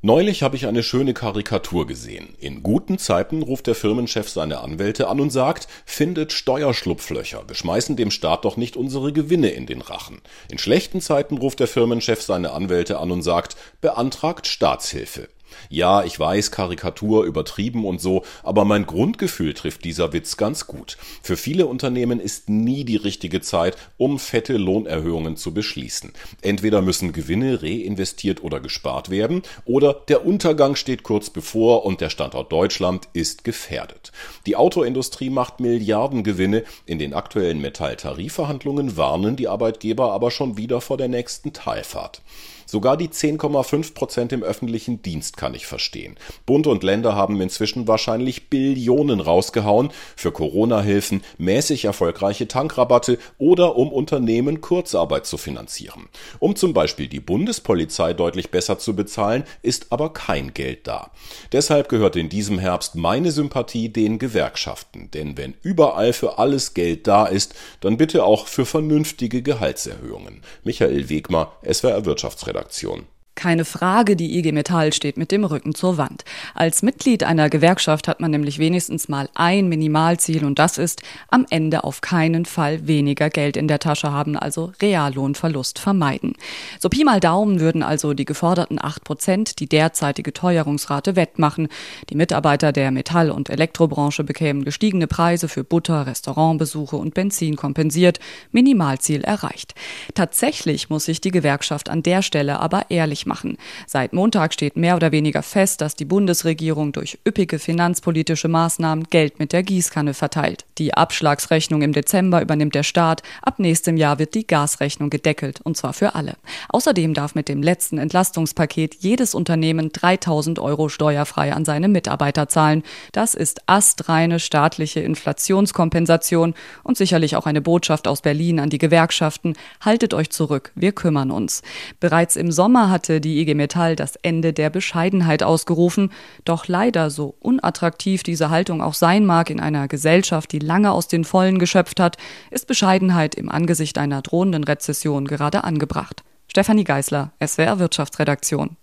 Neulich habe ich eine schöne Karikatur gesehen. In guten Zeiten ruft der Firmenchef seine Anwälte an und sagt, findet Steuerschlupflöcher, wir schmeißen dem Staat doch nicht unsere Gewinne in den Rachen. In schlechten Zeiten ruft der Firmenchef seine Anwälte an und sagt, beantragt Staatshilfe. Ja, ich weiß, Karikatur, übertrieben und so, aber mein Grundgefühl trifft dieser Witz ganz gut. Für viele Unternehmen ist nie die richtige Zeit, um fette Lohnerhöhungen zu beschließen. Entweder müssen Gewinne reinvestiert oder gespart werden, oder der Untergang steht kurz bevor und der Standort Deutschland ist gefährdet. Die Autoindustrie macht Milliardengewinne, in den aktuellen Metalltarifverhandlungen warnen die Arbeitgeber aber schon wieder vor der nächsten Talfahrt. Sogar die 10,5% im öffentlichen Dienst kann ich verstehen. Bund und Länder haben inzwischen wahrscheinlich Billionen rausgehauen für Corona-Hilfen, mäßig erfolgreiche Tankrabatte oder um Unternehmen Kurzarbeit zu finanzieren. Um zum Beispiel die Bundespolizei deutlich besser zu bezahlen, ist aber kein Geld da. Deshalb gehört in diesem Herbst meine Sympathie den Gewerkschaften. Denn wenn überall für alles Geld da ist, dann bitte auch für vernünftige Gehaltserhöhungen. Michael Wegmer, SWR Wirtschaftsredaktion. Keine Frage, die IG Metall steht mit dem Rücken zur Wand. Als Mitglied einer Gewerkschaft hat man nämlich wenigstens mal ein Minimalziel und das ist, am Ende auf keinen Fall weniger Geld in der Tasche haben, also Reallohnverlust vermeiden. So Pi mal Daumen würden also die geforderten 8% die derzeitige Teuerungsrate wettmachen. Die Mitarbeiter der Metall- und Elektrobranche bekämen gestiegene Preise für Butter, Restaurantbesuche und Benzin kompensiert. Minimalziel erreicht. Tatsächlich muss sich die Gewerkschaft an der Stelle aber ehrlich machen. Seit Montag steht mehr oder weniger fest, dass die Bundesregierung durch üppige finanzpolitische Maßnahmen Geld mit der Gießkanne verteilt. Die Abschlagsrechnung im Dezember übernimmt der Staat. Ab nächstem Jahr wird die Gasrechnung gedeckelt, und zwar für alle. Außerdem darf mit dem letzten Entlastungspaket jedes Unternehmen 3.000 € steuerfrei an seine Mitarbeiter zahlen. Das ist astreine staatliche Inflationskompensation und sicherlich auch eine Botschaft aus Berlin an die Gewerkschaften. Haltet euch zurück, wir kümmern uns. Bereits im Sommer hatte die IG Metall das Ende der Bescheidenheit ausgerufen. Doch leider, so unattraktiv diese Haltung auch sein mag in einer Gesellschaft, die lange aus den Vollen geschöpft hat, ist Bescheidenheit im Angesicht einer drohenden Rezession gerade angebracht. Stefanie Geisler, SWR Wirtschaftsredaktion.